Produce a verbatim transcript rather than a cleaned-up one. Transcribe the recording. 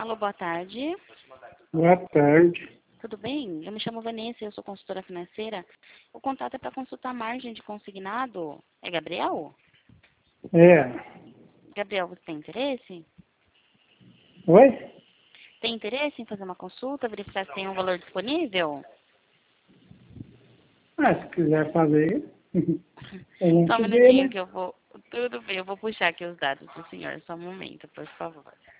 Alô, boa tarde. Boa tarde. Tudo bem? Eu me chamo Vanessa, eu sou consultora financeira. O contato é para consultar a margem de consignado. É Gabriel? É. Gabriel, você tem interesse? Oi? Tem interesse em fazer uma consulta, verificar se tem um valor disponível? Ah, se quiser fazer, a Só um gente vê, minutinho né? que eu vou... Tudo bem, eu vou puxar aqui os dados do senhor. Só um momento, por favor.